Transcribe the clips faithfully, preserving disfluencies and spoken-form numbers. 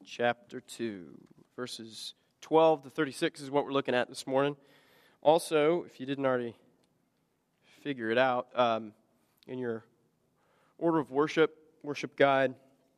chapter two, verses twelve to thirty-six is what we're looking at this morning. Also, if you didn't already figure it out, um, in your order of worship, worship guide,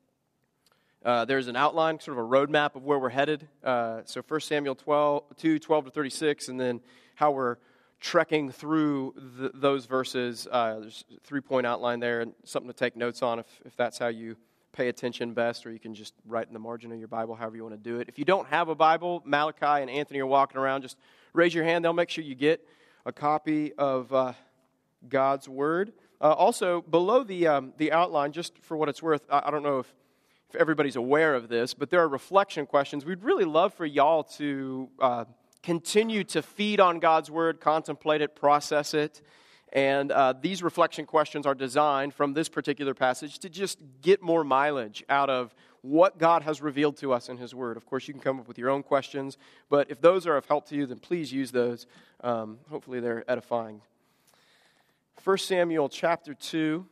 uh, there's an outline, sort of a roadmap of where we're headed. Uh, so First Samuel twelve, two, twelve to thirty-six, and then how we're trekking through the, those verses. Uh, there's a three-point outline there, and something to take notes on if, if that's how you pay attention best, or you can just write in the margin of your Bible, however you want to do it. If you don't have a Bible, Malachi and Anthony are walking around. Just raise your hand. They'll make sure you get a copy of uh, God's Word. Uh, also, below the um, the outline, just for what it's worth, I, I don't know if, if everybody's aware of this, but there are reflection questions. We'd really love for y'all to uh, continue to feed on God's Word, contemplate it, process it. And uh, these reflection questions are designed from this particular passage to just get more mileage out of what God has revealed to us in His Word. Of course, you can come up with your own questions, but if those are of help to you, then please use those. Um, hopefully they're edifying. First Samuel chapter two,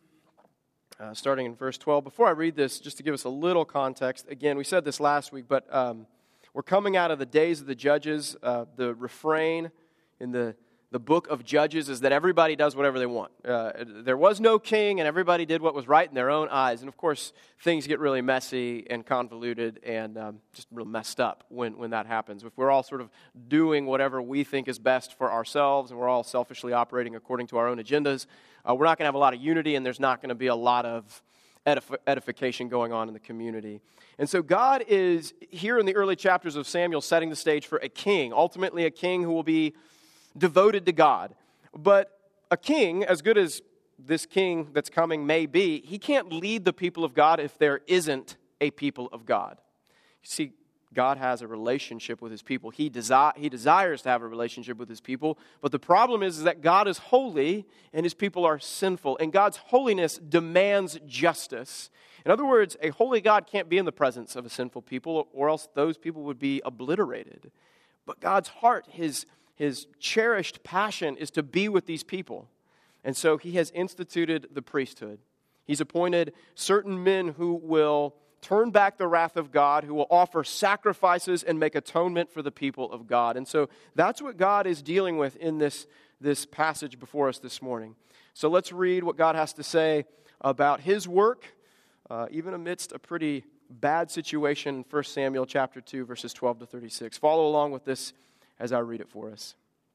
uh, starting in verse twelve. Before I read this, just to give us a little context, again, we said this last week, but um, we're coming out of the days of the judges. Uh, the refrain in the The book of Judges is that everybody does whatever they want. Uh, there was no king, and everybody did what was right in their own eyes. And of course, things get really messy and convoluted and um, just real messed up when, when that happens. If we're all sort of doing whatever we think is best for ourselves, and we're all selfishly operating according to our own agendas, uh, we're not going to have a lot of unity, and there's not going to be a lot of edif- edification going on in the community. And so God is, here in the early chapters of Samuel, setting the stage for a king, ultimately a king who will be devoted to God. But a king, as good as this king that's coming may be, he can't lead the people of God if there isn't a people of God. You see, God has a relationship with His people. He, desi- he desires to have a relationship with His people. But the problem is, is that God is holy and His people are sinful. And God's holiness demands justice. In other words, a holy God can't be in the presence of a sinful people, or else those people would be obliterated. But God's heart, His His cherished passion is to be with these people. And so He has instituted the priesthood. He's appointed certain men who will turn back the wrath of God, who will offer sacrifices and make atonement for the people of God. And so that's what God is dealing with in this, this passage before us this morning. So let's read what God has to say about His work, uh, even amidst a pretty bad situation in First Samuel chapter two, verses twelve to thirty-six. Follow along with this as I read it for us.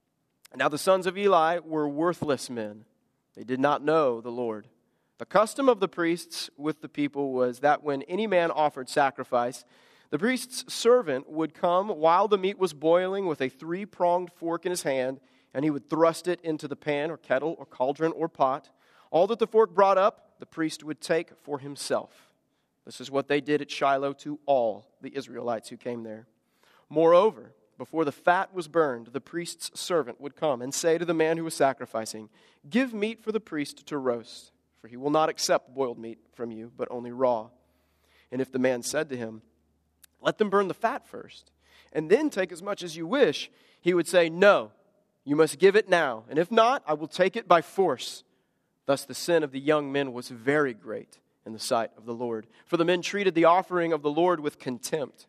Now the sons of Eli were worthless men. They did not know the Lord. The custom of the priests with the people was that when any man offered sacrifice, the priest's servant would come while the meat was boiling with a three-pronged fork in his hand, and he would thrust it into the pan or kettle or cauldron or pot. All that the fork brought up, the priest would take for himself. This is what they did at Shiloh to all the Israelites who came there. Moreover, before the fat was burned, the priest's servant would come and say to the man who was sacrificing, "Give meat for the priest to roast, for he will not accept boiled meat from you, but only raw." And if the man said to him, "Let them burn the fat first, and then take as much as you wish," he would say, "No, you must give it now, and if not, I will take it by force." Thus the sin of the young men was very great in the sight of the Lord, for the men treated the offering of the Lord with contempt.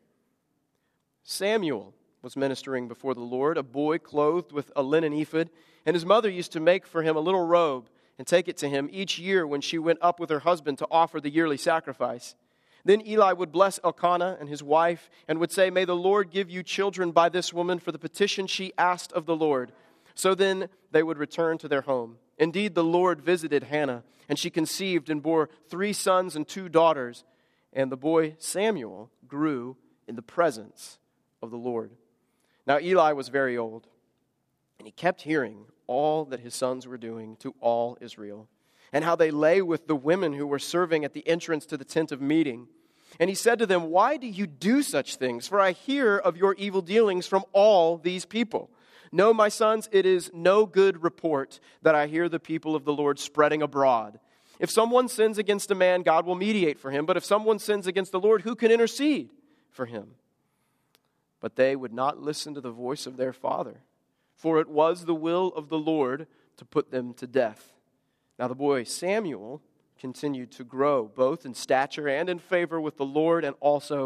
Samuel was ministering before the Lord, a boy clothed with a linen ephod, and his mother used to make for him a little robe and take it to him each year when she went up with her husband to offer the yearly sacrifice. Then Eli would bless Elkanah and his wife and would say, "May the Lord give you children by this woman for the petition she asked of the Lord." So then they would return to their home. Indeed, the Lord visited Hannah, and she conceived and bore three sons and two daughters, and the boy Samuel grew in the presence of the Lord. Now Eli was very old, and he kept hearing all that his sons were doing to all Israel, and how they lay with the women who were serving at the entrance to the tent of meeting. And he said to them, "Why do you do such things? For I hear of your evil dealings from all these people. No, my sons, it is no good report that I hear the people of the Lord spreading abroad. If someone sins against a man, God will mediate for him. But if someone sins against the Lord, who can intercede for him?" But they would not listen to the voice of their father, for it was the will of the Lord to put them to death. Now the boy Samuel continued to grow, both in stature and in favor with the Lord and also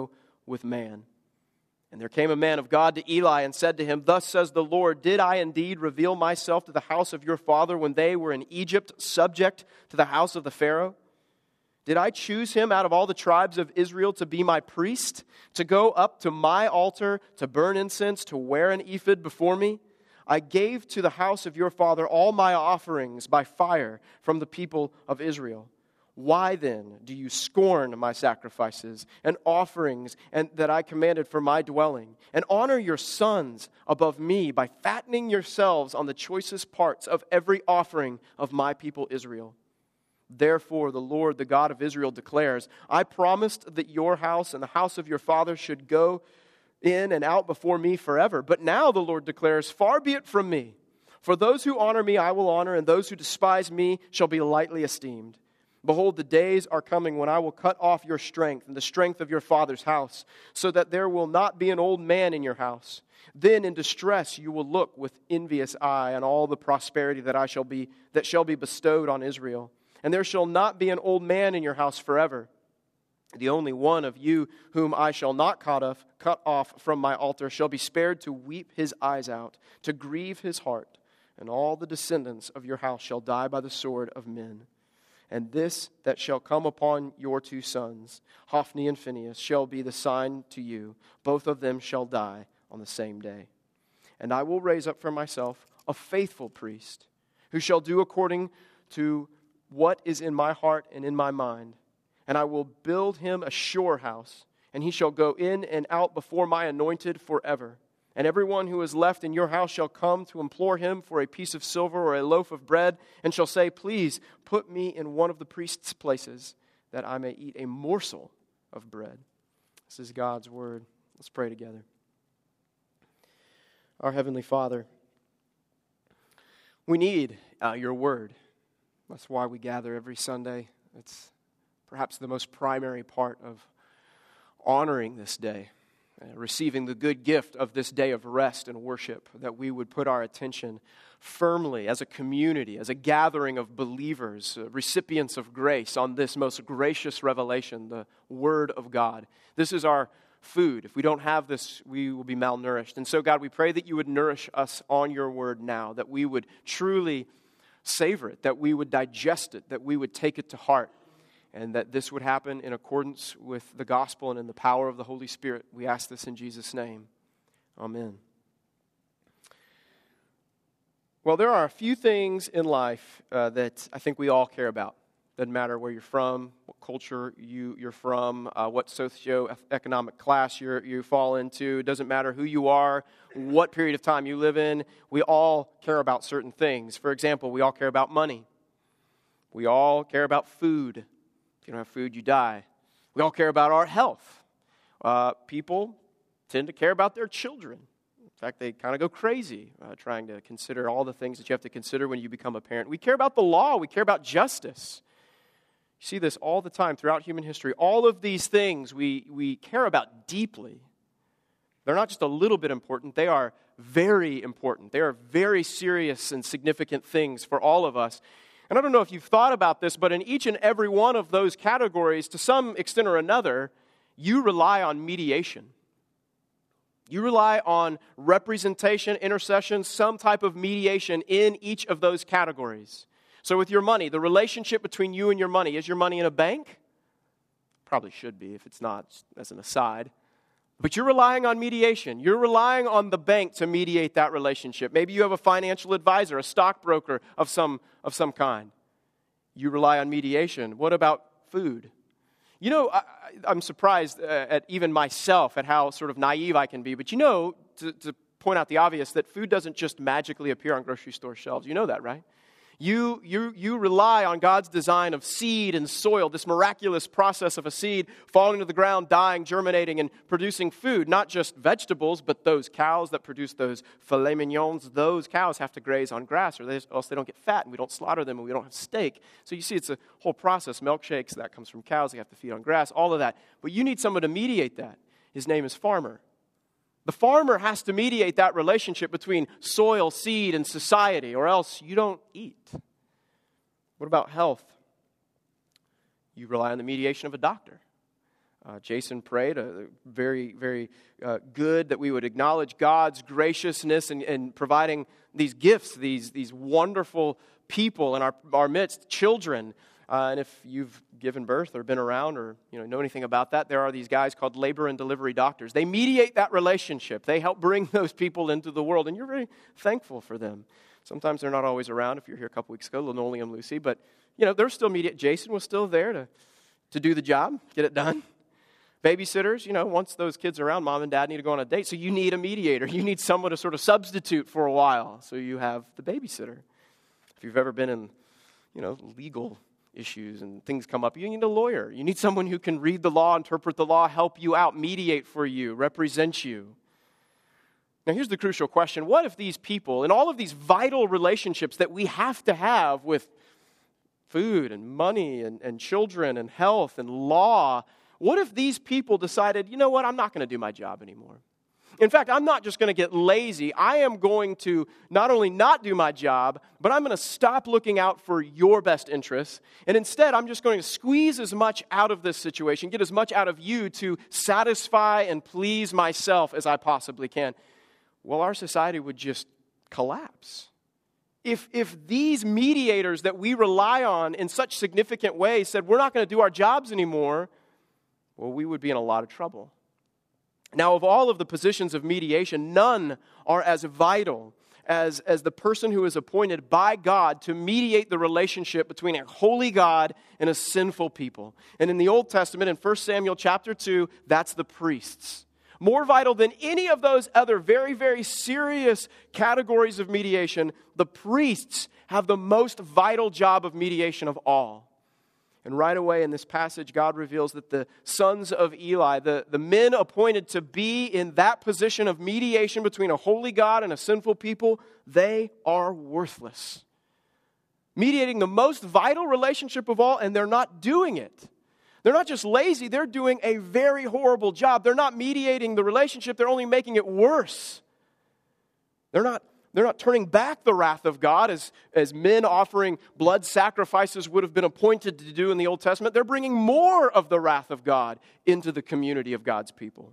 with man. And there came a man of God to Eli and said to him, Thus says the Lord, Did I indeed reveal myself to the house of your father when they were in Egypt, subject to the house of the Pharaoh? Did I choose him out of all the tribes of Israel to be my priest, to go up to my altar, to burn incense, to wear an ephod before me? I gave to the house of your father all my offerings by fire from the people of Israel. Why then do you scorn my sacrifices and offerings and that I commanded for my dwelling, and honor your sons above me by fattening yourselves on the choicest parts of every offering of my people Israel? Therefore, the Lord, the God of Israel, declares, I promised that your house and the house of your father should go in and out before me forever. But now, the Lord declares, far be it from me. For those who honor me I will honor, and those who despise me shall be lightly esteemed. Behold, the days are coming when I will cut off your strength and the strength of your father's house, so that there will not be an old man in your house. Then in distress you will look with envious eye on all the prosperity that I shall be that shall be bestowed on Israel. And there shall not be an old man in your house forever. The only one of you whom I shall not cut off, cut off from my altar shall be spared to weep his eyes out, to grieve his heart. And all the descendants of your house shall die by the sword of men. And this that shall come upon your two sons, Hophni and Phinehas, shall be the sign to you. Both of them shall die on the same day. And I will raise up for myself a faithful priest, who shall do according to what is in my heart and in my mind. And I will build him a sure house, and he shall go in and out before my anointed forever. And everyone who is left in your house shall come to implore him for a piece of silver or a loaf of bread, and shall say, Please put me in one of the priest's places, that I may eat a morsel of bread. This is God's word. Let's pray together. Our Heavenly Father, we need uh, your word. That's why we gather every Sunday. It's perhaps the most primary part of honoring this day, uh, receiving the good gift of this day of rest and worship, that we would put our attention firmly as a community, as a gathering of believers, uh, recipients of grace on this most gracious revelation, the Word of God. This is our food. If we don't have this, we will be malnourished. And so, God, we pray that you would nourish us on your word now, that we would truly savor it, that we would digest it, that we would take it to heart, and that this would happen in accordance with the gospel and in the power of the Holy Spirit. We ask this in Jesus' name. Amen. Well, there are a few things in life uh, that I think we all care about. Doesn't matter where you're from, what culture you, you're from, uh, what socioeconomic class you're, you fall into. It doesn't matter who you are, what period of time you live in. We all care about certain things. For example, we all care about money. We all care about food. If you don't have food, you die. We all care about our health. Uh, people tend to care about their children. In fact, they kind of go crazy uh, trying to consider all the things that you have to consider when you become a parent. We care about the law. We care about justice. You see this all the time throughout human history. All of these things we, we care about deeply. They're not just a little bit important. They are very important. They are very serious and significant things for all of us. And I don't know if you've thought about this, but in each and every one of those categories, to some extent or another, you rely on mediation. You rely on representation, intercession, some type of mediation in each of those categories. So with your money, the relationship between you and your money, is your money in a bank? Probably should be if it's not, as an aside. But you're relying on mediation. You're relying on the bank to mediate that relationship. Maybe you have a financial advisor, a stockbroker of some, of some kind. You rely on mediation. What about food? You know, I, I'm surprised uh, at even myself at how sort of naive I can be. But you know, to, to point out the obvious, that food doesn't just magically appear on grocery store shelves. You know that, right? You, you, you rely on God's design of seed and soil, this miraculous process of a seed falling to the ground, dying, germinating, and producing food. Not just vegetables, but those cows that produce those filet mignons. Those cows have to graze on grass, or they, else they don't get fat, and we don't slaughter them, and we don't have steak. So you see, it's a whole process. Milkshakes, that comes from cows. They have to feed on grass, all of that. But you need someone to mediate that. His name is farmer. The farmer has to mediate that relationship between soil, seed, and society, or else you don't eat. What about health? You rely on the mediation of a doctor. Uh, Jason prayed, uh, very, very uh, good that we would acknowledge God's graciousness in, in providing these gifts, these, these wonderful people in our, our midst, children. Uh, and if you've given birth or been around or you know know anything about that, there are these guys called labor and delivery doctors. They mediate that relationship. They help bring those people into the world, and you're very thankful for them. Sometimes they're not always around. If you're here a couple weeks ago, Linoleum Lucy, but you know they're still mediate. Jason was still there to to do the job, get it done. Babysitters, you know, once those kids are around, mom and dad need to go on a date, so you need a mediator. You need someone to sort of substitute for a while, so you have the babysitter. If you've ever been in, you know, legal issues and things come up, you need a lawyer. You need someone who can read the law, interpret the law, help you out, mediate for you, represent you. Now, here's the crucial question. What if these people, in all of these vital relationships that we have to have with food and money and, and children and health and law, what if these people decided, you know what, I'm not going to do my job anymore? In fact, I'm not just going to get lazy. I am going to not only not do my job, but I'm going to stop looking out for your best interests. And instead, I'm just going to squeeze as much out of this situation, get as much out of you to satisfy and please myself as I possibly can. Well, our society would just collapse. If, if these mediators that we rely on in such significant ways said, we're not going to do our jobs anymore, well, we would be in a lot of trouble. Now, of all of the positions of mediation, none are as vital as, as the person who is appointed by God to mediate the relationship between a holy God and a sinful people. And in the Old Testament, in First Samuel chapter two, that's the priests. More vital than any of those other very, very serious categories of mediation, the priests have the most vital job of mediation of all. And right away in this passage, God reveals that the sons of Eli, the, the men appointed to be in that position of mediation between a holy God and a sinful people, they are worthless. Mediating the most vital relationship of all, and they're not doing it. They're not just lazy, they're doing a very horrible job. They're not mediating the relationship, they're only making it worse. They're not They're not turning back the wrath of God as, as men offering blood sacrifices would have been appointed to do in the Old Testament. They're bringing more of the wrath of God into the community of God's people.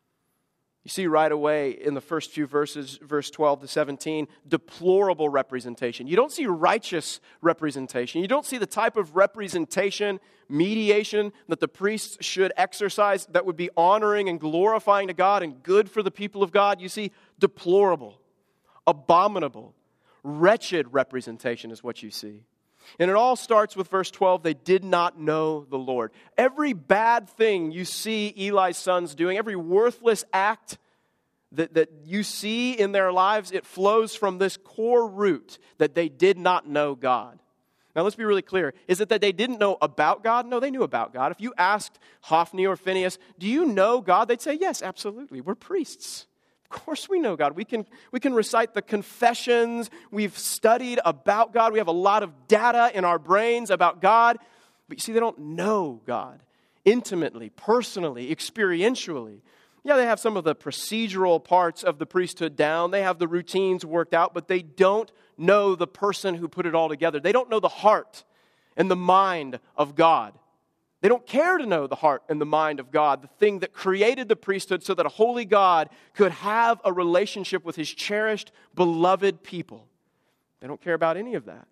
You see right away in the first few verses, verse twelve to seventeen, deplorable representation. You don't see righteous representation. You don't see the type of representation, mediation that the priests should exercise that would be honoring and glorifying to God and good for the people of God. You see deplorable, abominable, wretched representation is what you see. And it all starts with verse twelve, they did not know the Lord. Every bad thing you see Eli's sons doing, every worthless act that, that you see in their lives, it flows from this core root that they did not know God. Now let's be really clear. Is it that they didn't know about God? No, they knew about God. If you asked Hophni or Phinehas, do you know God? They'd say, yes, absolutely. We're priests. Of course we know God. We can, we can recite the confessions. We've studied about God. We have a lot of data in our brains about God. But you see, they don't know God intimately, personally, experientially. Yeah, they have some of the procedural parts of the priesthood down. They have the routines worked out, but they don't know the person who put it all together. They don't know the heart and the mind of God. They don't care to know the heart and the mind of God, the thing that created the priesthood so that a holy God could have a relationship with his cherished, beloved people. They don't care about any of that.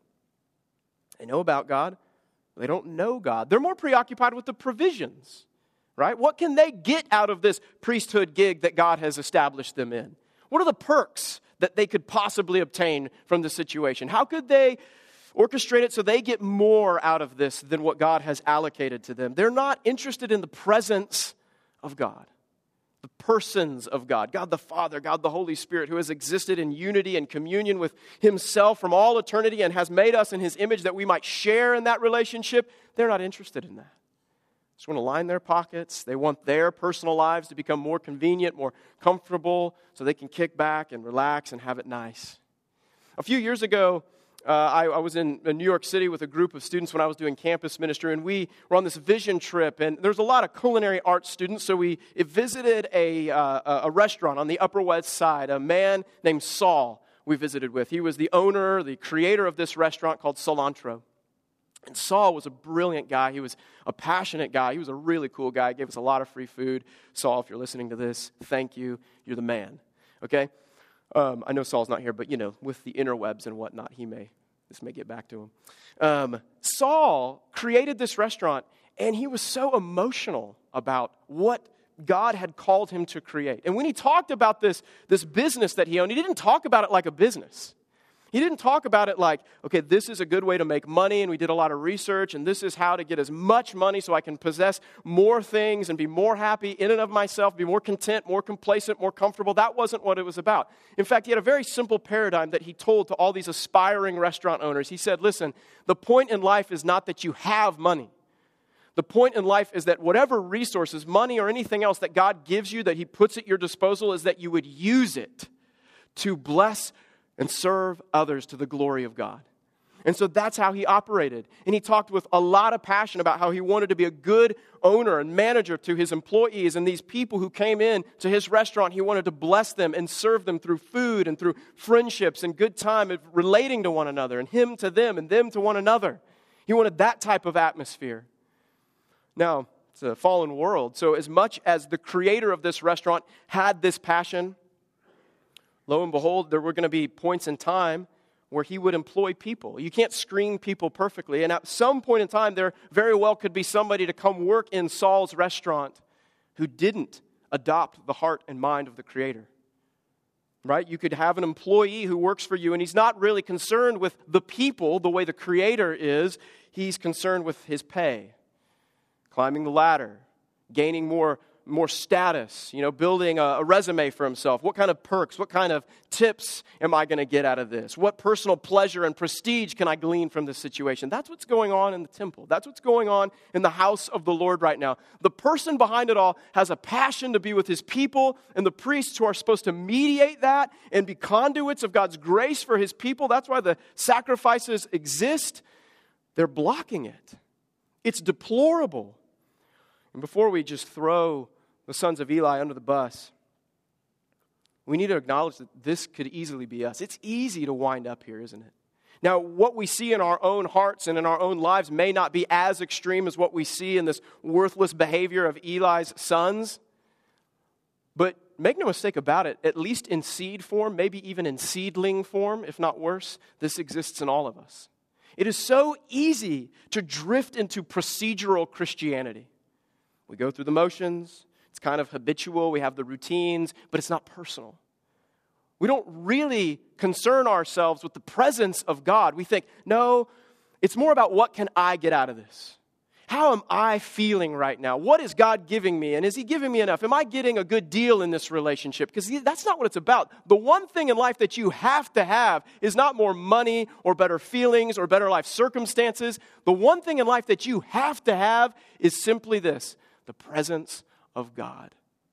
They know about God. They don't know God. They're more preoccupied with the provisions, right? What can they get out of this priesthood gig that God has established them in? What are the perks that they could possibly obtain from the situation? How could they orchestrate it so they get more out of this than what God has allocated to them? They're not interested in the presence of God, the persons of God, God the Father, God the Holy Spirit, who has existed in unity and communion with himself from all eternity and has made us in his image that we might share in that relationship. They're not interested in that. They just want to line their pockets. They want their personal lives to become more convenient, more comfortable, so they can kick back and relax and have it nice. A few years ago, Uh, I, I was in, in New York City with a group of students when I was doing campus ministry, and we were on this vision trip, and there's a lot of culinary arts students, so we visited a, uh, a restaurant on the Upper West Side. A man named Saul we visited with. He was the owner, the creator of this restaurant called Cilantro. And Saul was a brilliant guy. He was a passionate guy. He was a really cool guy. He gave us a lot of free food. Saul, if you're listening to this, thank you. You're the man. Okay? Um, I know Saul's not here, but, you know, with the interwebs and whatnot, he may, this may get back to him. Um, Saul created this restaurant, and he was so emotional about what God had called him to create. And when he talked about this, this business that he owned, he didn't talk about it like a business. He didn't talk about it like, okay, this is a good way to make money, and we did a lot of research, and this is how to get as much money so I can possess more things and be more happy in and of myself, be more content, more complacent, more comfortable. That wasn't what it was about. In fact, he had a very simple paradigm that he told to all these aspiring restaurant owners. He said, listen, the point in life is not that you have money. The point in life is that whatever resources, money or anything else that God gives you, that he puts at your disposal, is that you would use it to bless and serve others to the glory of God. And so that's how he operated. And he talked with a lot of passion about how he wanted to be a good owner and manager to his employees. And these people who came in to his restaurant, he wanted to bless them and serve them through food and through friendships and good time of relating to one another, and him to them and them to one another. He wanted that type of atmosphere. Now, it's a fallen world. So as much as the creator of this restaurant had this passion, lo and behold, there were going to be points in time where he would employ people. You can't screen people perfectly. And at some point in time, there very well could be somebody to come work in Saul's restaurant who didn't adopt the heart and mind of the creator. Right? You could have an employee who works for you, and he's not really concerned with the people the way the creator is. He's concerned with his pay, climbing the ladder, gaining more more status, you know, building a, a resume for himself. What kind of perks, what kind of tips am I going to get out of this? What personal pleasure and prestige can I glean from this situation? That's what's going on in the temple. That's what's going on in the house of the Lord right now. The person behind it all has a passion to be with his people, and the priests who are supposed to mediate that and be conduits of God's grace for his people. That's why the sacrifices exist. They're blocking it. It's deplorable. And before we just throw the sons of Eli under the bus, we need to acknowledge that this could easily be us. It's easy to wind up here, isn't it? Now, what we see in our own hearts and in our own lives may not be as extreme as what we see in this worthless behavior of Eli's sons. But make no mistake about it, at least in seed form, maybe even in seedling form, if not worse, this exists in all of us. It is so easy to drift into procedural Christianity. We go through the motions. It's kind of habitual. We have the routines, but it's not personal. We don't really concern ourselves with the presence of God. We think, no, it's more about what can I get out of this? How am I feeling right now? What is God giving me? And is he giving me enough? Am I getting a good deal in this relationship? Because that's not what it's about. The one thing in life that you have to have is not more money or better feelings or better life circumstances. The one thing in life that you have to have is simply this: the presence of God.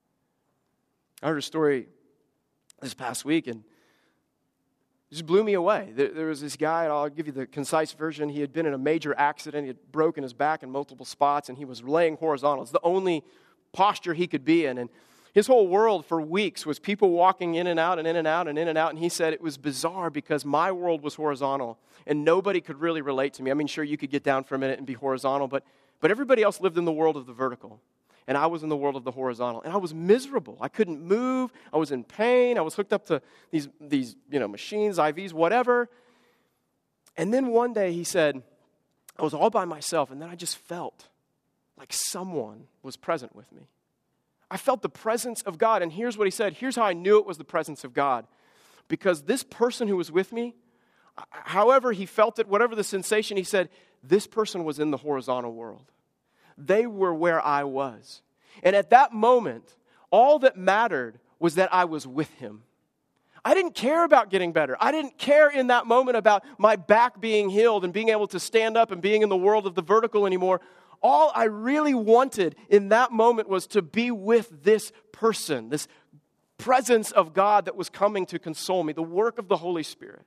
I heard a story this past week, and it just blew me away. There, there was this guy, and I'll give you the concise version. He had been in a major accident. He had broken his back in multiple spots, and he was laying horizontal. It's the only posture he could be in. And his whole world for weeks was people walking in and out and in and out and in and out. And he said it was bizarre because my world was horizontal, and nobody could really relate to me. I mean, sure, you could get down for a minute and be horizontal, but but everybody else lived in the world of the vertical. And I was in the world of the horizontal. And I was miserable. I couldn't move. I was in pain. I was hooked up to these, these you know, machines, I Vs, whatever. And then one day he said, I was all by myself, and then I just felt like someone was present with me. I felt the presence of God. And here's what he said. Here's how I knew it was the presence of God. Because this person who was with me, however he felt it, whatever the sensation, he said, this person was in the horizontal world. They were where I was. And at that moment, all that mattered was that I was with him. I didn't care about getting better. I didn't care in that moment about my back being healed and being able to stand up and being in the world of the vertical anymore. All I really wanted in that moment was to be with this person, this presence of God that was coming to console me, the work of the Holy Spirit.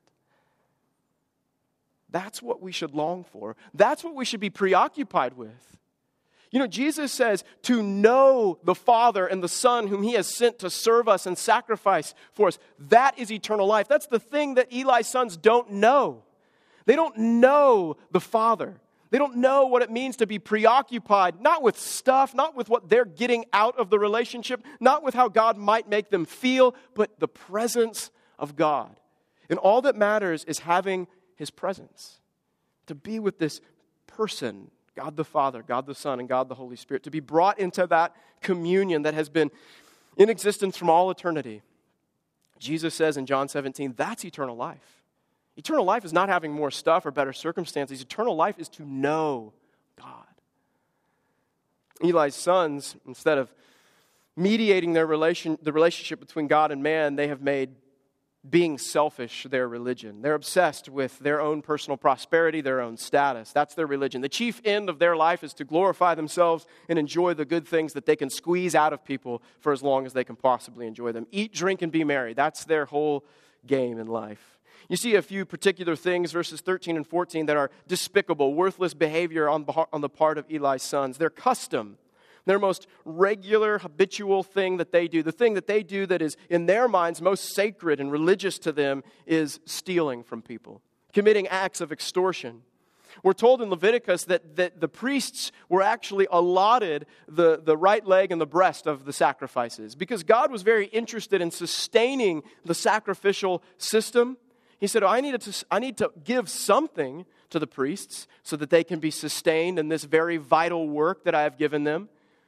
That's what we should long for. That's what we should be preoccupied with. You know, Jesus says to know the Father and the Son whom he has sent to serve us and sacrifice for us. That is eternal life. That's the thing that Eli's sons don't know. They don't know the Father. They don't know what it means to be preoccupied, not with stuff, not with what they're getting out of the relationship, not with how God might make them feel, but the presence of God. And all that matters is having His presence. To be with this person, God the Father, God the Son, and God the Holy Spirit. To be brought into that communion that has been in existence from all eternity. Jesus says in John seventeen, that's eternal life. Eternal life is not having more stuff or better circumstances. Eternal life is to know God. Eli's sons, instead of mediating their relation, the relationship between God and man, they have made being selfish their religion. They're obsessed with their own personal prosperity, their own status. That's their religion. The chief end of their life is to glorify themselves and enjoy the good things that they can squeeze out of people for as long as they can possibly enjoy them. Eat, drink, and be merry. That's their whole game in life. You see a few particular things, verses thirteen and fourteen, that are despicable, worthless behavior on on the part of Eli's sons. Their custom, their most regular, habitual thing that they do, the thing that they do that is in their minds most sacred and religious to them, is stealing from people, committing acts of extortion. We're told in Leviticus that, that the priests were actually allotted the, the right leg and the breast of the sacrifices because God was very interested in sustaining the sacrificial system. He said, oh, I, need to, I need to give something to the priests so that they can be sustained in this very vital work that I have given them.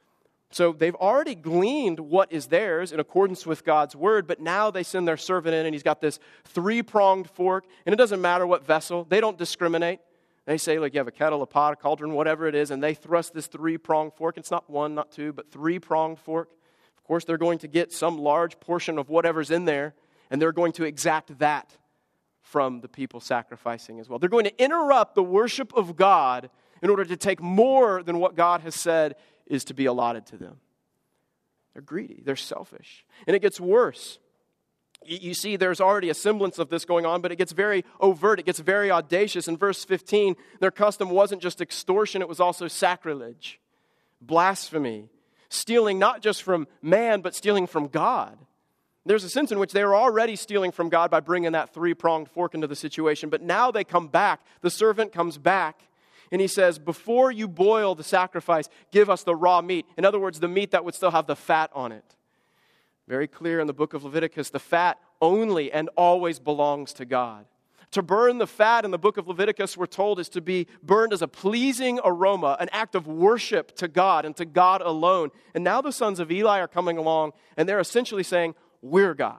So they've already gleaned what is theirs in accordance with God's word, but now they send their servant in and he's got this three-pronged fork, and it doesn't matter what vessel. They don't discriminate. They say, like, you have a kettle, a pot, a cauldron, whatever it is, and they thrust this three-pronged fork. It's not one, not two, but three-pronged fork. Of course, they're going to get some large portion of whatever's in there, and they're going to exact that from the people sacrificing as well. They're going to interrupt the worship of God in order to take more than what God has said is to be allotted to them. They're greedy. They're selfish. And it gets worse. You see, there's already a semblance of this going on, but it gets very overt. It gets very audacious. In verse fifteen, their custom wasn't just extortion, it was also sacrilege, blasphemy, stealing not just from man, but stealing from God. There's a sense in which they were already stealing from God by bringing that three-pronged fork into the situation, but now they come back. The servant comes back, and he says, before you boil the sacrifice, give us the raw meat. In other words, the meat that would still have the fat on it. Very clear in the book of Leviticus, the fat only and always belongs to God. To burn the fat in the book of Leviticus, we're told, is to be burned as a pleasing aroma, an act of worship to God and to God alone. And now the sons of Eli are coming along, and they're essentially saying, we're God.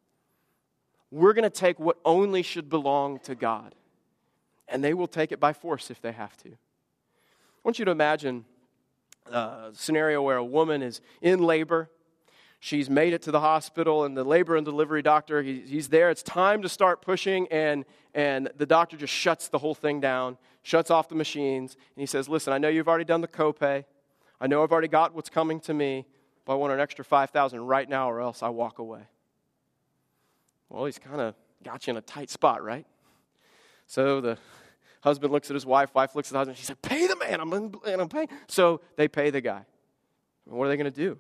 We're going to take what only should belong to God. And they will take it by force if they have to. I want you to imagine a scenario where a woman is in labor. She's made it to the hospital, and the labor and delivery doctor, he, he's there. It's time to start pushing, and, and the doctor just shuts the whole thing down, shuts off the machines, and he says, listen, I know you've already done the copay. I know I've already got what's coming to me, but I want an extra five thousand dollars right now or else I walk away. Well, he's kind of got you in a tight spot, right? So the husband looks at his wife, wife looks at the husband, she said, pay the man, I'm, and I'm paying. So they pay the guy. What are they going to do?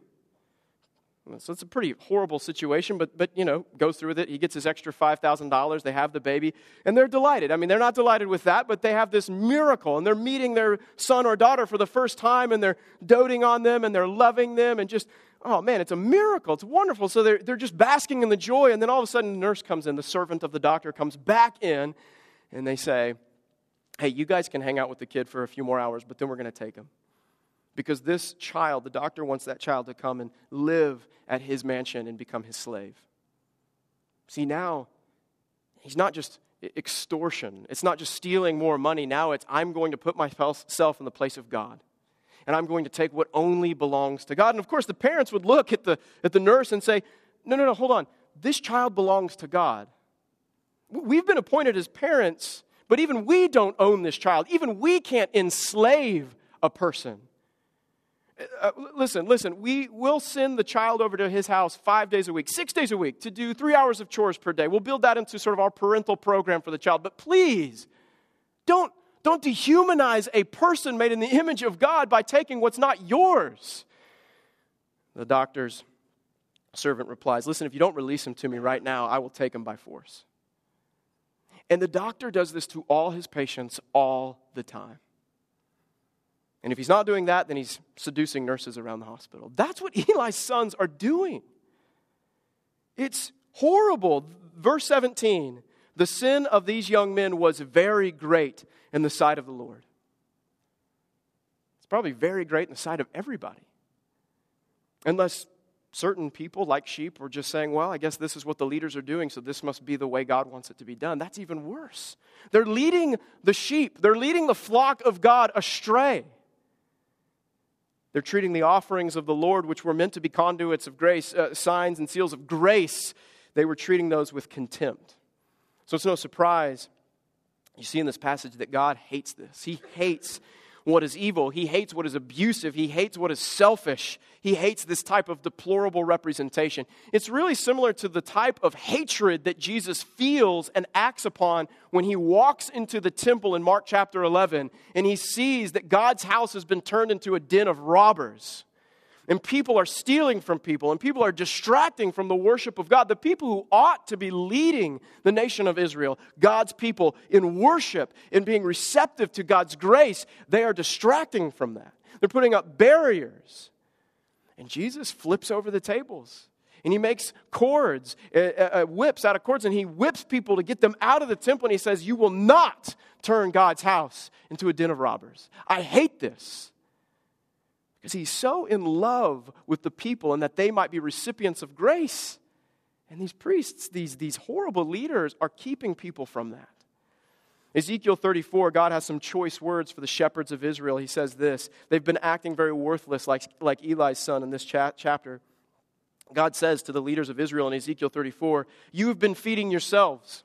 So it's a pretty horrible situation, but, but you know, goes through with it. He gets his extra five thousand dollars. They have the baby, and they're delighted. I mean, they're not delighted with that, but they have this miracle, and they're meeting their son or daughter for the first time, and they're doting on them, and they're loving them, and just, oh man, it's a miracle. It's wonderful. So they're, they're just basking in the joy, and then all of a sudden the nurse comes in, the servant of the doctor comes back in, and they say, hey, you guys can hang out with the kid for a few more hours, but then we're going to take him. Because this child, the doctor wants that child to come and live at his mansion and become his slave. See, now, he's not just extortion. It's not just stealing more money. Now it's, I'm going to put myself in the place of God. And I'm going to take what only belongs to God. And of course, the parents would look at the, at the nurse and say, no, no, no, hold on. This child belongs to God. We've been appointed as parents, but even we don't own this child. Even we can't enslave a person. Uh, listen, listen, we will send the child over to his house five days a week, six days a week to do three hours of chores per day. We'll build that into sort of our parental program for the child. But please, don't, don't dehumanize a person made in the image of God by taking what's not yours. The doctor's servant replies, listen, if you don't release him to me right now, I will take him by force. And the doctor does this to all his patients all the time. And if he's not doing that, then he's seducing nurses around the hospital. That's what Eli's sons are doing. It's horrible. Verse seventeen, the sin of these young men was very great in the sight of the Lord. It's probably very great in the sight of everybody. Unless certain people, like sheep, were just saying, well, I guess this is what the leaders are doing, so this must be the way God wants it to be done. That's even worse. They're leading the sheep, they're leading the flock of God astray. They're treating the offerings of the Lord, which were meant to be conduits of grace, uh, signs and seals of grace, they were treating those with contempt. So it's no surprise, you see in this passage, that God hates this. He hates what is evil. He hates what is abusive. He hates what is selfish. He hates this type of deplorable representation. It's really similar to the type of hatred that Jesus feels and acts upon when he walks into the temple in Mark chapter eleven and he sees that God's house has been turned into a den of robbers. And people are stealing from people, and people are distracting from the worship of God. The people who ought to be leading the nation of Israel, God's people, in worship, in being receptive to God's grace, they are distracting from that. They're putting up barriers. And Jesus flips over the tables, and he makes cords, uh, uh, whips out of cords, and he whips people to get them out of the temple, and he says, you will not turn God's house into a den of robbers. I hate this. Because he's so in love with the people and that they might be recipients of grace. And these priests, these, these horrible leaders, are keeping people from that. Ezekiel thirty-four, God has some choice words for the shepherds of Israel. He says this, they've been acting very worthless like, like Eli's son in this cha- chapter. God says to the leaders of Israel in Ezekiel thirty-four, you have been feeding yourselves.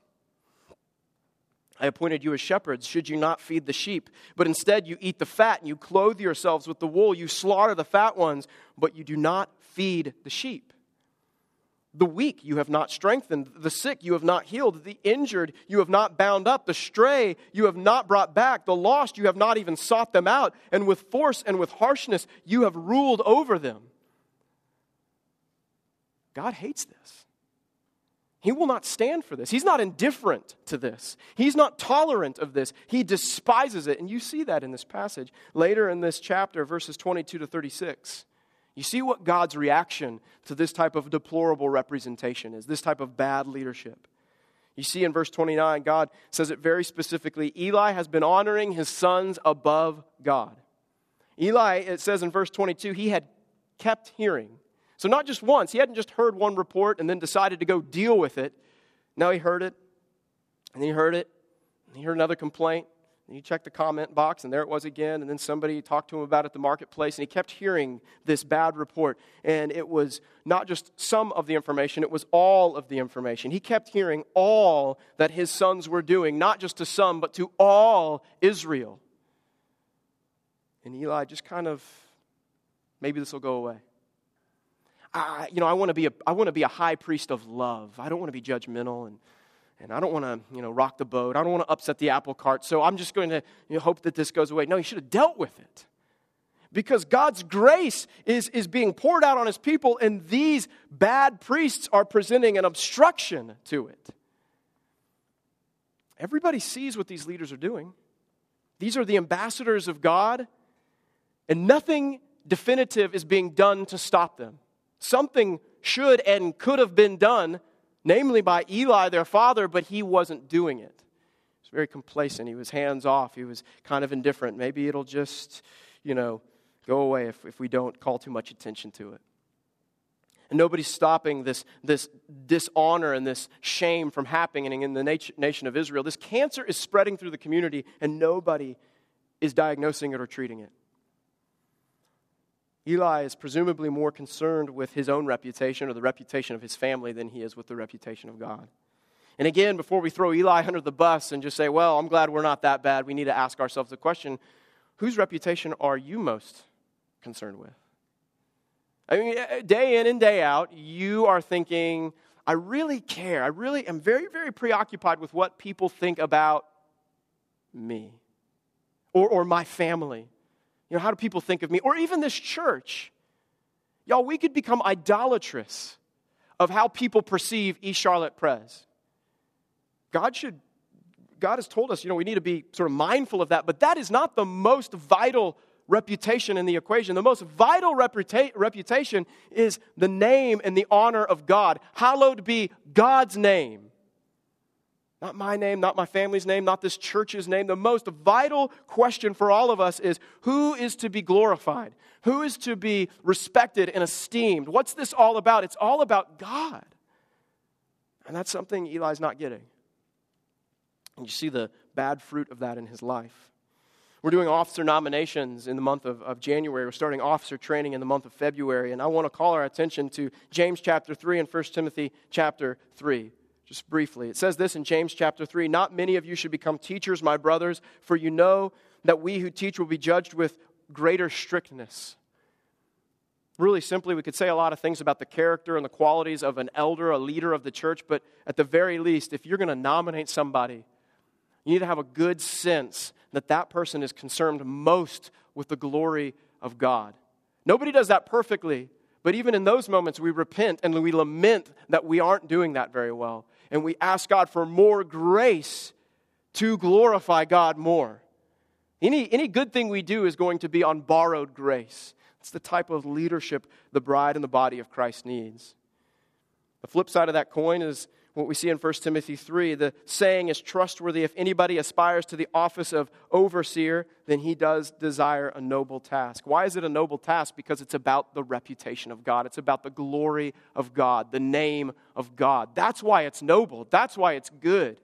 I appointed you as shepherds, should you not feed the sheep? But instead you eat the fat and you clothe yourselves with the wool. You slaughter the fat ones, but you do not feed the sheep. The weak you have not strengthened. The sick you have not healed. The injured you have not bound up. The stray you have not brought back. The lost you have not even sought them out. And with force and with harshness you have ruled over them. God hates this. He will not stand for this. He's not indifferent to this. He's not tolerant of this. He despises it. And you see that in this passage. Later in this chapter, verses twenty-two to thirty-six, you see what God's reaction to this type of deplorable representation is, this type of bad leadership. You see in verse twenty-nine, God says it very specifically, Eli has been honoring his sons above God. Eli, it says in verse twenty-two, he had kept hearing. So not just once. He hadn't just heard one report and then decided to go deal with it. No, he heard it, and he heard it, and he heard another complaint, and he checked the comment box, and there it was again, and then somebody talked to him about it at the marketplace, and he kept hearing this bad report. And it was not just some of the information, it was all of the information. He kept hearing all that his sons were doing, not just to some, but to all Israel. And Eli just kind of, maybe this will go away. I, you know, I want to be a, I want to be a high priest of love. I don't want to be judgmental, and, and I don't want to, you know, rock the boat. I don't want to upset the apple cart. So I'm just going to you know, hope that this goes away. No, he should have dealt with it, because God's grace is is being poured out on His people, and these bad priests are presenting an obstruction to it. Everybody sees what these leaders are doing. These are the ambassadors of God, and nothing definitive is being done to stop them. Something should and could have been done, namely by Eli, their father, but he wasn't doing it. He was very complacent. He was hands off. He was kind of indifferent. Maybe it'll just, you know, go away if, if we don't call too much attention to it. And nobody's stopping this, this dishonor and this shame from happening in the nat- nation of Israel. This cancer is spreading through the community, and nobody is diagnosing it or treating it. Eli is presumably more concerned with his own reputation or the reputation of his family than he is with the reputation of God. And again, before we throw Eli under the bus and just say, well, I'm glad we're not that bad, we need to ask ourselves the question, whose reputation are you most concerned with? I mean, day in and day out, you are thinking, I really care. I really am very, very preoccupied with what people think about me or, or my family. You know, how do people think of me? Or even this church. Y'all, we could become idolatrous of how people perceive East Charlotte Pres. God should, God has told us, you know, we need to be sort of mindful of that, but that is not the most vital reputation in the equation. The most vital reputa- reputation is the name and the honor of God. Hallowed be God's name. Not my name, not my family's name, not this church's name. The most vital question for all of us is, who is to be glorified? Who is to be respected and esteemed? What's this all about? It's all about God. And that's something Eli's not getting. And you see the bad fruit of that in his life. We're doing officer nominations in the month of, of January. We're starting officer training in the month of February. And I want to call our attention to James chapter three and First Timothy chapter three. Just briefly, it says this in James chapter three, "Not many of you should become teachers, my brothers, for you know that we who teach will be judged with greater strictness." Really simply, we could say a lot of things about the character and the qualities of an elder, a leader of the church, but at the very least, if you're going to nominate somebody, you need to have a good sense that that person is concerned most with the glory of God. Nobody does that perfectly, but even in those moments, we repent and we lament that we aren't doing that very well. And we ask God for more grace to glorify God more. Any, any good thing we do is going to be on borrowed grace. It's the type of leadership the bride and the body of Christ needs. The flip side of that coin is what we see in First Timothy three. The saying is trustworthy. If anybody aspires to the office of overseer, then he does desire a noble task. Why is it a noble task? Because it's about the reputation of God. It's about the glory of God, the name of God. That's why it's noble. That's why it's good.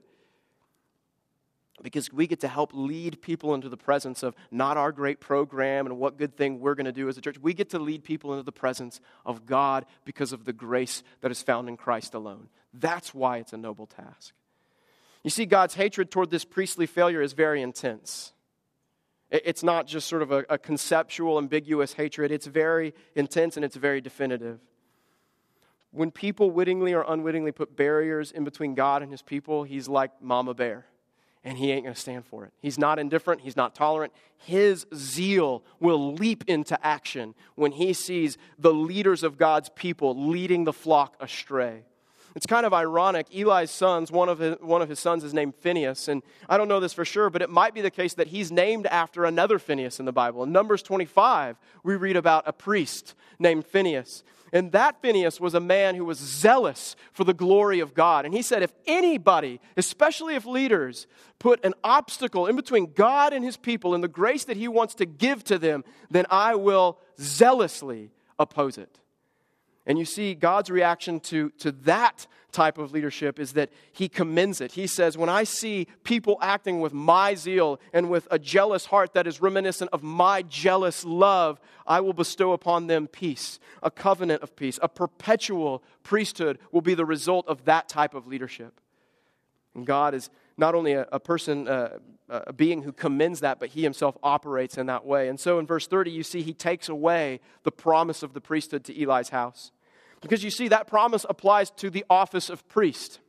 Because we get to help lead people into the presence of not our great program and what good thing we're going to do as a church. We get to lead people into the presence of God because of the grace that is found in Christ alone. That's why it's a noble task. You see, God's hatred toward this priestly failure is very intense. It's not just sort of a, a conceptual, ambiguous hatred. It's very intense and it's very definitive. When people wittingly or unwittingly put barriers in between God and his people, he's like Mama Bear. And he ain't going to stand for it. He's not indifferent. He's not tolerant. His zeal will leap into action when he sees the leaders of God's people leading the flock astray. It's kind of ironic. Eli's sons, one of his, one of his sons is named Phinehas. And I don't know this for sure, but it might be the case that he's named after another Phinehas in the Bible. In Numbers twenty-five, we read about a priest named Phinehas. And that Phinehas was a man who was zealous for the glory of God. And he said, if anybody, especially if leaders, put an obstacle in between God and his people and the grace that he wants to give to them, then I will zealously oppose it. And you see, God's reaction to, to that type of leadership is that he commends it. He says, when I see people acting with my zeal and with a jealous heart that is reminiscent of my jealous love, I will bestow upon them peace, a covenant of peace. A perpetual priesthood will be the result of that type of leadership. And God is not only a, a person, uh, a being who commends that, but he himself operates in that way. And so in verse thirty, you see he takes away the promise of the priesthood to Eli's house. Because you see, that promise applies to the office of priest.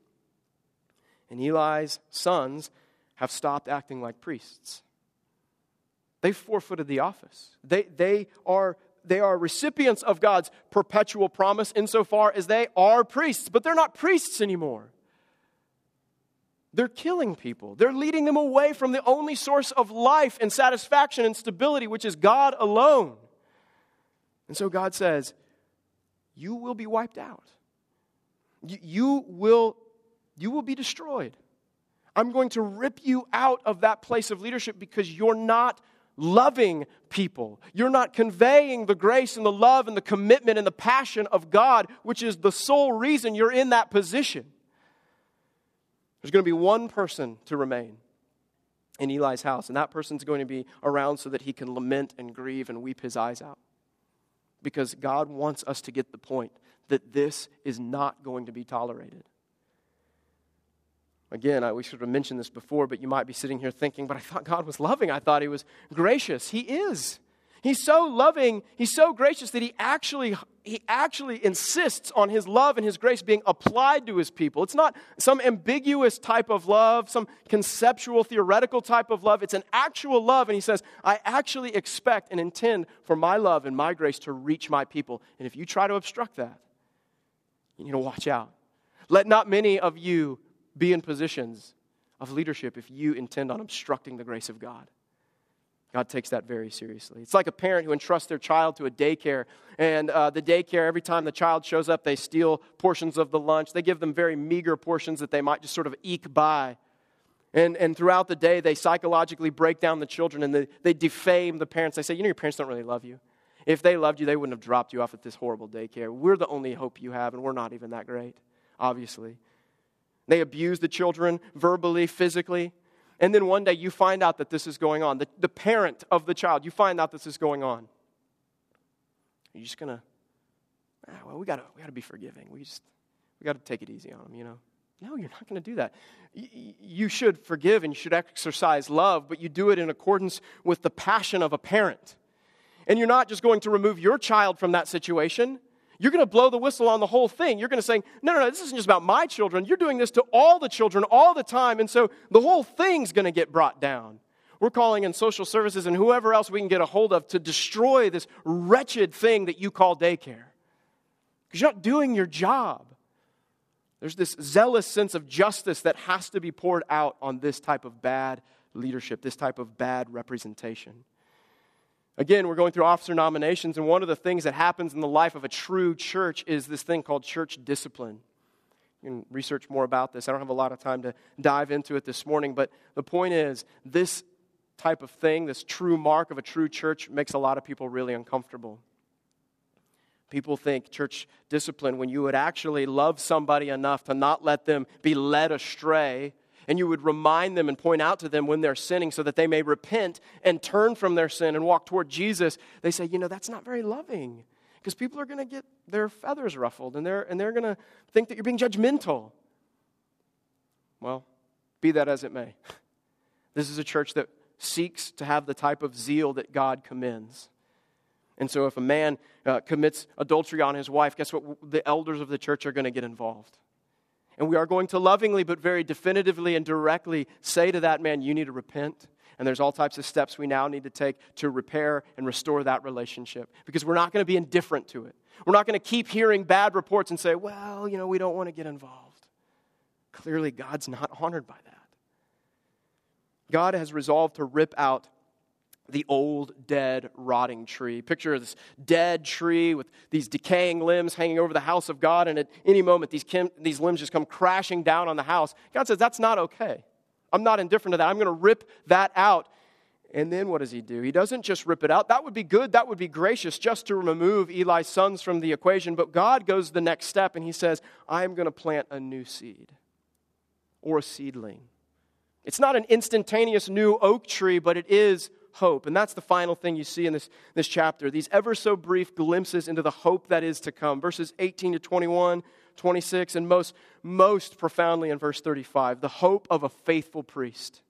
And Eli's sons have stopped acting like priests. They've forfeited the office. They, they, are, they are recipients of God's perpetual promise insofar as they are priests, but they're not priests anymore. They're killing people. They're leading them away from the only source of life and satisfaction and stability, which is God alone. And so God says, you will be wiped out. You, you will, you will be destroyed. I'm going to rip you out of that place of leadership because you're not loving people. You're not conveying the grace and the love and the commitment and the passion of God, which is the sole reason you're in that position. There's going to be one person to remain in Eli's house, and that person's going to be around so that he can lament and grieve and weep his eyes out. Because God wants us to get the point that this is not going to be tolerated. Again, I, we should have mentioned this before, but you might be sitting here thinking, but I thought God was loving. I thought he was gracious. He is. He's so loving, he's so gracious that he actually, he actually insists on his love and his grace being applied to his people. It's not some ambiguous type of love, some conceptual, theoretical type of love. It's an actual love, and he says, I actually expect and intend for my love and my grace to reach my people. And if you try to obstruct that, you need to watch out. Let not many of you be in positions of leadership if you intend on obstructing the grace of God. God takes that very seriously. It's like a parent who entrusts their child to a daycare, and uh, the daycare, every time the child shows up, they steal portions of the lunch. They give them very meager portions that they might just sort of eke by. And, and throughout the day, they psychologically break down the children, and they, they defame the parents. They say, you know, your parents don't really love you. If they loved you, they wouldn't have dropped you off at this horrible daycare. We're the only hope you have, and we're not even that great, obviously. They abuse the children verbally, physically. And then one day you find out that this is going on. The, the parent of the child, you find out this is going on. You're just going to, ah, well, we got we got to be forgiving. We just, we got to take it easy on them, you know. No, you're not going to do that. Y- you should forgive and you should exercise love, but you do it in accordance with the passion of a parent. And you're not just going to remove your child from that situation. You're going to blow the whistle on the whole thing. You're going to say, no, no, no, this isn't just about my children. You're doing this to all the children all the time. And so the whole thing's going to get brought down. We're calling in social services and whoever else we can get a hold of to destroy this wretched thing that you call daycare. Because you're not doing your job. There's this zealous sense of justice that has to be poured out on this type of bad leadership, this type of bad representation. Again, we're going through officer nominations, and one of the things that happens in the life of a true church is this thing called church discipline. You can research more about this. I don't have a lot of time to dive into it this morning, but the point is, this type of thing, this true mark of a true church, makes a lot of people really uncomfortable. People think church discipline, when you would actually love somebody enough to not let them be led astray, and you would remind them and point out to them when they're sinning so that they may repent and turn from their sin and walk toward Jesus, they say, you know, that's not very loving. Because people are going to get their feathers ruffled and they're, and they're going to think that you're being judgmental. Well, be that as it may. This is a church that seeks to have the type of zeal that God commends. And so if a man uh, commits adultery on his wife, guess what? The elders of the church are going to get involved. And we are going to lovingly but very definitively and directly say to that man, you need to repent. And there's all types of steps we now need to take to repair and restore that relationship. Because we're not going to be indifferent to it. We're not going to keep hearing bad reports and say, well, you know, we don't want to get involved. Clearly, God's not honored by that. God has resolved to rip out the old, dead, rotting tree. Picture this dead tree with these decaying limbs hanging over the house of God, and at any moment, these, kim, these limbs just come crashing down on the house. God says, that's not okay. I'm not indifferent to that. I'm going to rip that out. And then what does he do? He doesn't just rip it out. That would be good. That would be gracious just to remove Eli's sons from the equation. But God goes the next step, and he says, I'm going to plant a new seed or a seedling. It's not an instantaneous new oak tree, but it is hope. And that's the final thing you see in this, this chapter. These ever so brief glimpses into the hope that is to come. Verses eighteen to twenty-one, twenty-six, and most, most profoundly in verse thirty-five, the hope of a faithful priest.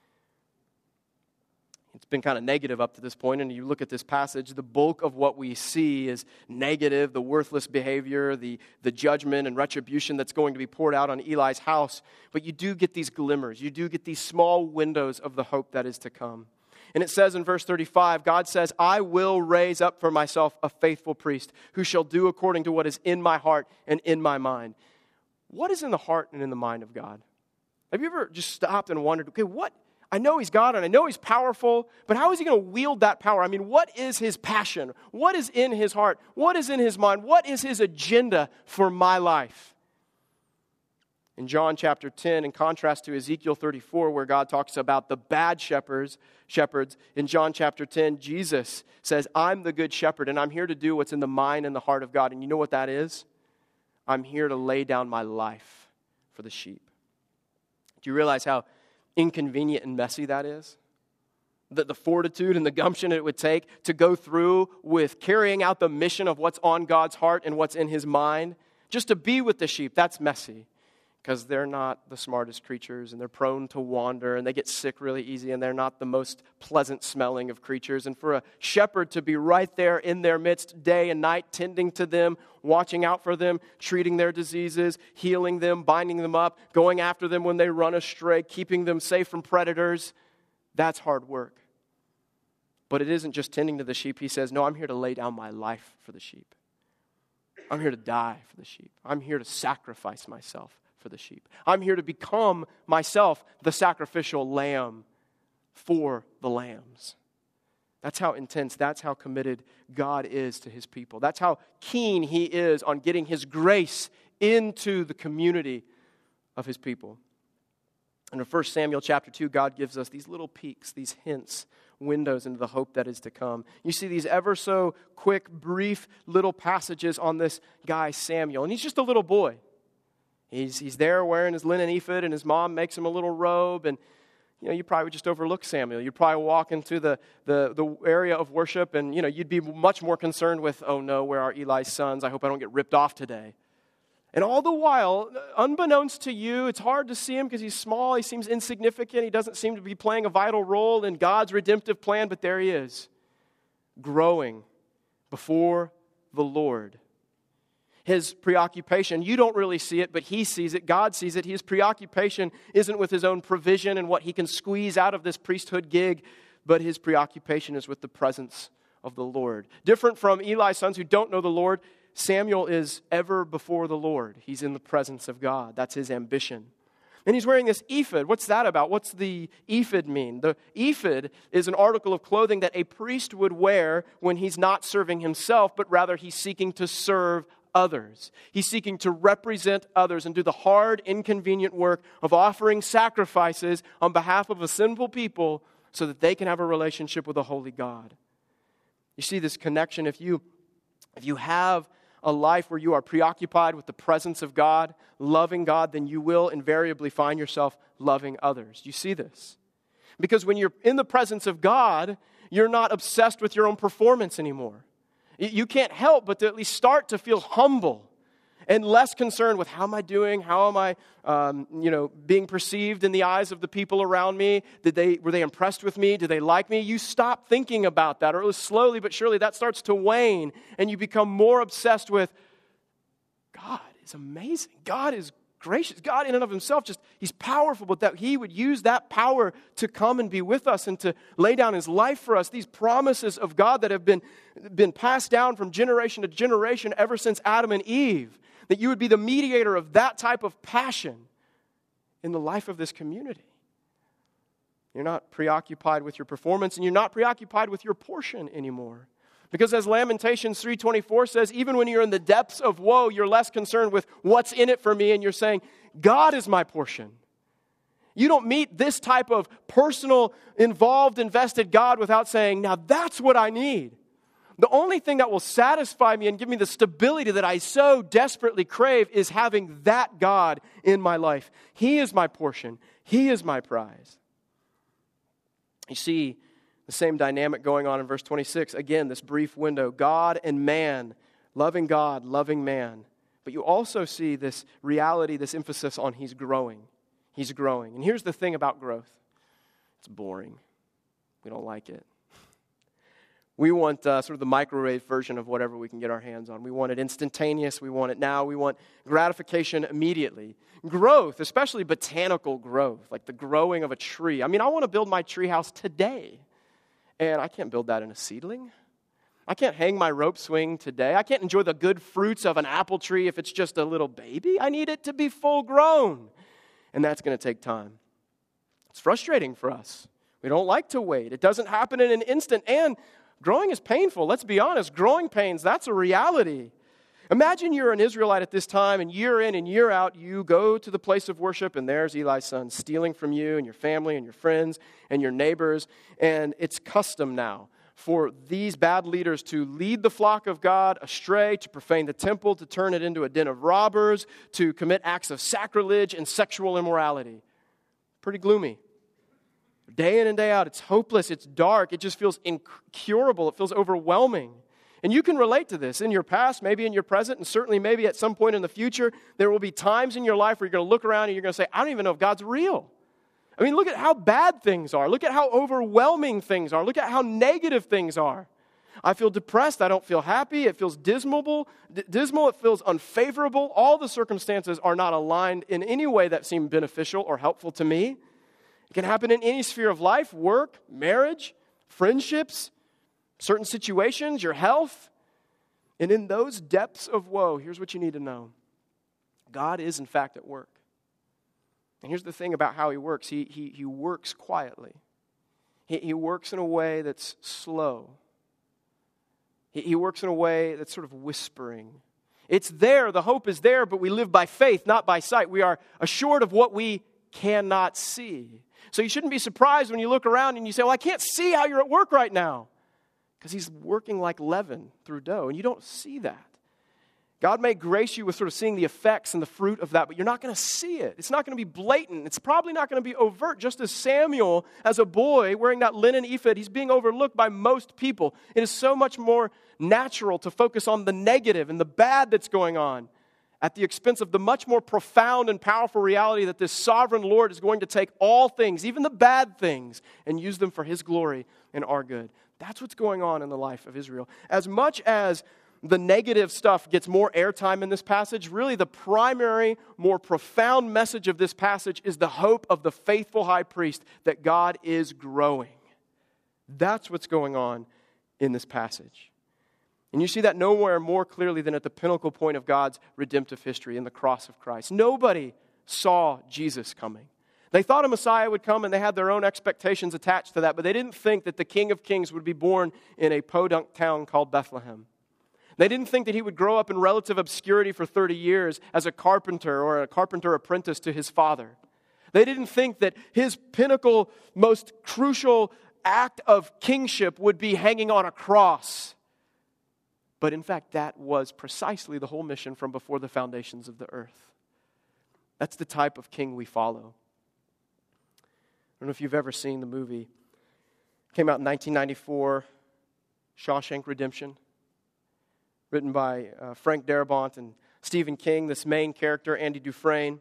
It's been kind of negative up to this point, and you look at this passage, the bulk of what we see is negative, the worthless behavior, the, the judgment and retribution that's going to be poured out on Eli's house. But you do get these glimmers. You do get these small windows of the hope that is to come. And it says in verse thirty-five, God says, I will raise up for myself a faithful priest who shall do according to what is in my heart and in my mind. What is in the heart and in the mind of God? Have you ever just stopped and wondered, okay, what? I know he's God and I know he's powerful, but how is he going to wield that power? I mean, what is his passion? What is in his heart? What is in his mind? What is his agenda for my life? In John chapter ten, in contrast to Ezekiel thirty-four, where God talks about the bad shepherds, shepherds, in John chapter ten, Jesus says, I'm the good shepherd, and I'm here to do what's in the mind and the heart of God. And you know what that is? I'm here to lay down my life for the sheep. Do you realize how inconvenient and messy that is? The, the fortitude and the gumption it would take to go through with carrying out the mission of what's on God's heart and what's in his mind. Just to be with the sheep, that's messy. Because they're not the smartest creatures, and they're prone to wander, and they get sick really easy, and they're not the most pleasant smelling of creatures. And for a shepherd to be right there in their midst day and night, tending to them, watching out for them, treating their diseases, healing them, binding them up, going after them when they run astray, keeping them safe from predators, that's hard work. But it isn't just tending to the sheep. He says, no, I'm here to lay down my life for the sheep. I'm here to die for the sheep. I'm here to sacrifice myself for the sheep. I'm here to become myself the sacrificial lamb for the lambs. That's how intense, that's how committed God is to his people. That's how keen he is on getting his grace into the community of his people. And in First Samuel chapter two, God gives us these little peeks, these hints, windows into the hope that is to come. You see these ever so quick, brief little passages on this guy Samuel. And he's just a little boy. He's, he's there wearing his linen ephod, and his mom makes him a little robe. And you know, you probably would just overlook Samuel. You'd probably walk into the, the, the area of worship, and you know, you'd be much more concerned with, oh no, where are Eli's sons? I hope I don't get ripped off today. And all the while, unbeknownst to you, it's hard to see him because he's small, he seems insignificant, he doesn't seem to be playing a vital role in God's redemptive plan, but there he is, growing before the Lord. His preoccupation, you don't really see it, but he sees it, God sees it. His preoccupation isn't with his own provision and what he can squeeze out of this priesthood gig, but his preoccupation is with the presence of the Lord. Different from Eli's sons who don't know the Lord, Samuel is ever before the Lord. He's in the presence of God. That's his ambition. And he's wearing this ephod. What's that about? What's the ephod mean? The ephod is an article of clothing that a priest would wear when he's not serving himself, but rather he's seeking to serve others. He's seeking to represent others and do the hard, inconvenient work of offering sacrifices on behalf of a sinful people so that they can have a relationship with a holy God. You see this connection. If you, if you have a life where you are preoccupied with the presence of God, loving God, then you will invariably find yourself loving others. You see this? Because when you're in the presence of God, you're not obsessed with your own performance anymore. You can't help but to at least start to feel humble and less concerned with how am I doing, how am I, um, you know, being perceived in the eyes of the people around me. Did they were they impressed with me? Did they like me? You stop thinking about that, or at least slowly but surely that starts to wane, and you become more obsessed with God is amazing. God is gracious. God in and of himself, just he's powerful, but that he would use that power to come and be with us and to lay down his life for us. These promises of God that have been, been passed down from generation to generation ever since Adam and Eve, that you would be the mediator of that type of passion in the life of this community. You're not preoccupied with your performance, and you're not preoccupied with your portion anymore. Because as Lamentations three twenty-four says, even when you're in the depths of woe, you're less concerned with what's in it for me, and you're saying, God is my portion. You don't meet this type of personal, involved, invested God without saying, now that's what I need. The only thing that will satisfy me and give me the stability that I so desperately crave is having that God in my life. He is my portion. He is my prize. You see the same dynamic going on in verse twenty-six. Again, this brief window, God and man, loving God, loving man. But you also see this reality, this emphasis on he's growing. He's growing. And here's the thing about growth. It's boring. We don't like it. We want uh, sort of the microwave version of whatever we can get our hands on. We want it instantaneous. We want it now. We want gratification immediately. Growth, especially botanical growth, like the growing of a tree. I mean, I want to build my tree house today. And I can't build that in a seedling. I can't hang my rope swing today. I can't enjoy the good fruits of an apple tree if it's just a little baby. I need it to be full grown. And that's going to take time. It's frustrating for us. We don't like to wait. It doesn't happen in an instant. And growing is painful. Let's be honest. Growing pains, that's a reality. Imagine you're an Israelite at this time, and year in and year out, you go to the place of worship, and there's Eli's son stealing from you and your family and your friends and your neighbors. And it's custom now for these bad leaders to lead the flock of God astray, to profane the temple, to turn it into a den of robbers, to commit acts of sacrilege and sexual immorality. Pretty gloomy. Day in and day out, it's hopeless, it's dark, it just feels incurable, it feels overwhelming. And you can relate to this in your past, maybe in your present, and certainly maybe at some point in the future, there will be times in your life where you're going to look around and you're going to say, I don't even know if God's real. I mean, look at how bad things are. Look at how overwhelming things are. Look at how negative things are. I feel depressed. I don't feel happy. It feels dismal. Dismal. It feels unfavorable. All the circumstances are not aligned in any way that seem beneficial or helpful to me. It can happen in any sphere of life, work, marriage, friendships, certain situations, your health. And in those depths of woe, here's what you need to know. God is, in fact, at work. And here's the thing about how he works. He, he, he works quietly. He, he works in a way that's slow. He, he works in a way that's sort of whispering. It's there, the hope is there, but we live by faith, not by sight. We are assured of what we cannot see. So you shouldn't be surprised when you look around and you say, well, I can't see how you're at work right now. Because he's working like leaven through dough, and you don't see that. God may grace you with sort of seeing the effects and the fruit of that, but you're not going to see it. It's not going to be blatant. It's probably not going to be overt. Just as Samuel, as a boy, wearing that linen ephod, he's being overlooked by most people. It is so much more natural to focus on the negative and the bad that's going on at the expense of the much more profound and powerful reality that this sovereign Lord is going to take all things, even the bad things, and use them for his glory and our good. That's what's going on in the life of Israel. As much as the negative stuff gets more airtime in this passage, really the primary, more profound message of this passage is the hope of the faithful high priest that God is growing. That's what's going on in this passage. And you see that nowhere more clearly than at the pinnacle point of God's redemptive history in the cross of Christ. Nobody saw Jesus coming. They thought a Messiah would come, and they had their own expectations attached to that, but they didn't think that the King of Kings would be born in a podunk town called Bethlehem. They didn't think that he would grow up in relative obscurity for thirty years as a carpenter or a carpenter apprentice to his father. They didn't think that his pinnacle, most crucial act of kingship would be hanging on a cross. But in fact, that was precisely the whole mission from before the foundations of the earth. That's the type of king we follow. I don't know if you've ever seen the movie. It came out in nineteen ninety-four, Shawshank Redemption, written by uh, Frank Darabont and Stephen King, this main character, Andy Dufresne.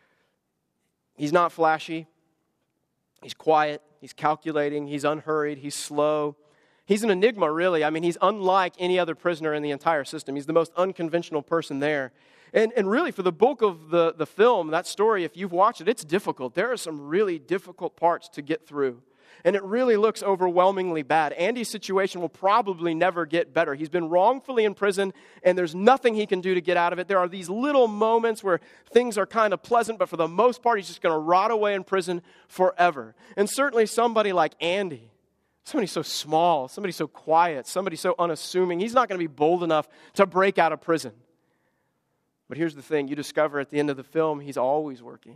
He's not flashy. He's quiet. He's calculating. He's unhurried. He's slow. He's an enigma, really. I mean, he's unlike any other prisoner in the entire system. He's the most unconventional person there. And, and really, for the bulk of the, the film, that story, if you've watched it, it's difficult. There are some really difficult parts to get through. And it really looks overwhelmingly bad. Andy's situation will probably never get better. He's been wrongfully imprisoned, and there's nothing he can do to get out of it. There are these little moments where things are kind of pleasant, but for the most part, he's just going to rot away in prison forever. And certainly somebody like Andy, somebody so small, somebody so quiet, somebody so unassuming, he's not going to be bold enough to break out of prison. But here's the thing, you discover at the end of the film, he's always working.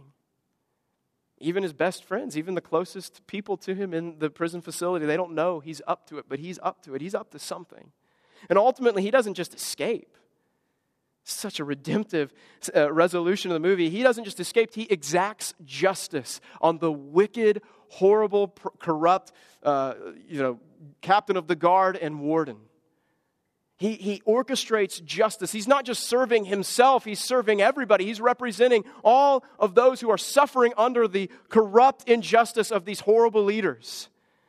Even his best friends, even the closest people to him in the prison facility, they don't know he's up to it, but he's up to it. He's up to something. And ultimately, he doesn't just escape. Such a redemptive uh, resolution of the movie. He doesn't just escape, he exacts justice on the wicked, horrible, pr- corrupt, uh, you know, captain of the guard and warden. He, he orchestrates justice. He's not just serving himself, he's serving everybody. He's representing all of those who are suffering under the corrupt injustice of these horrible leaders.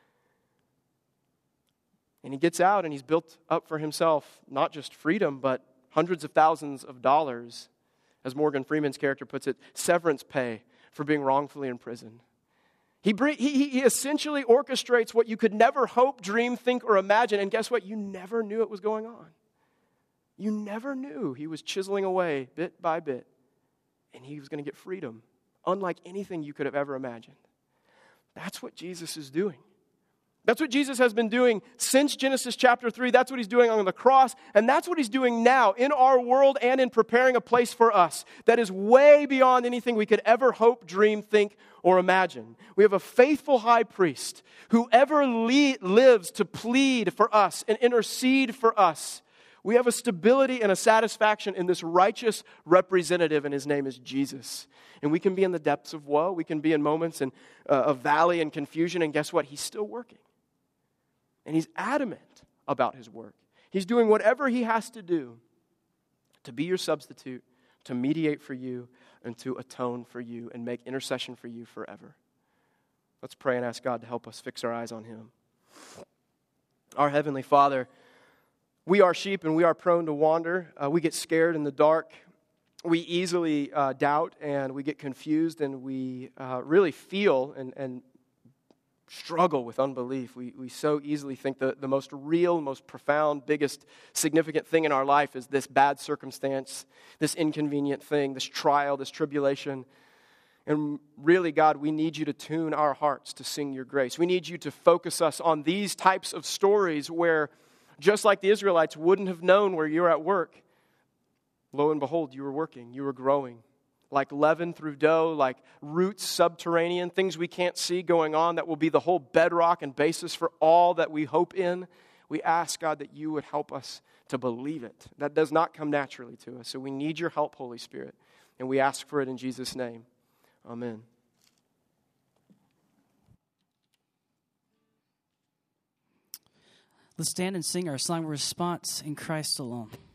And he gets out and he's built up for himself not just freedom, but hundreds of thousands of dollars, as Morgan Freeman's character puts it, severance pay for being wrongfully imprisoned. He, he, he essentially orchestrates what you could never hope, dream, think, or imagine. And guess what? You never knew it was going on. You never knew he was chiseling away bit by bit. And he was going to get freedom, unlike anything you could have ever imagined. That's what Jesus is doing. That's what Jesus has been doing since Genesis chapter three. That's what he's doing on the cross. And that's what he's doing now in our world and in preparing a place for us that is way beyond anything we could ever hope, dream, think, or imagine. We have a faithful high priest who ever le- lives to plead for us and intercede for us. We have a stability and a satisfaction in this righteous representative, and his name is Jesus. And we can be in the depths of woe. We can be in moments in, uh, of valley and confusion, and guess what? He's still working. And he's adamant about his work. He's doing whatever he has to do to be your substitute, to mediate for you, and to atone for you, and make intercession for you forever. Let's pray and ask God to help us fix our eyes on him. Our Heavenly Father, we are sheep and we are prone to wander. Uh, we get scared in the dark. We easily uh, doubt and we get confused and we uh, really feel and, and struggle with unbelief. We we so easily think the, the most real, most profound, biggest, significant thing in our life is this bad circumstance, this inconvenient thing, this trial, this tribulation. And really, God, we need you to tune our hearts to sing your grace. We need you to focus us on these types of stories where, just like the Israelites wouldn't have known where you're at work, lo and behold, you were working, you were growing. Like leaven through dough, like roots subterranean, things we can't see going on that will be the whole bedrock and basis for all that we hope in. We ask, God, that you would help us to believe it. That does not come naturally to us. So we need your help, Holy Spirit. And we ask for it in Jesus' name. Amen. Let's stand and sing our song of response in Christ alone.